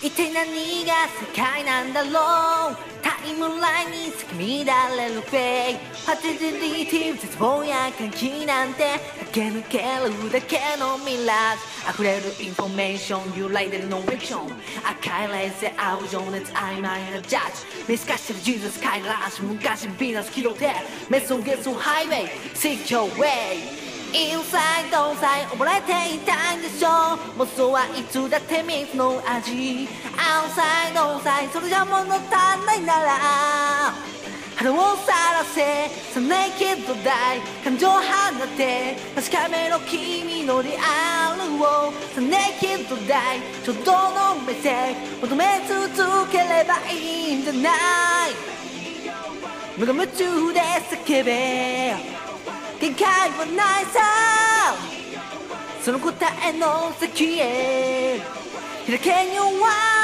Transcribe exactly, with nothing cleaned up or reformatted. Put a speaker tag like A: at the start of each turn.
A: 一体何が世界なんだろう。タイムラインに咲き乱れるフェイク、パティティティ絶望や歓喜なんて駆け抜けるだけのミラージ、溢れるインフォメーション揺らいでるノンフィクション、赤いレースで合う情熱曖昧なジャッジ、見透かしてるジーザスカイラッシュ、昔ビーナス拾ってメスをゲスをハイウェイ Seek your way、インサイドさえ溺れていたんでしょう。妄想はいつだって水の味、アウトサイドさえそれじゃ物足んないなら肌をさらせ、そのネイキッドダイ感情を放って確かめろ君のリアルを、そのネイキッドダイちょうどの目線求め続ければいいんじゃない。無我夢中で叫べ限界はないさ、その答えの先へ開けには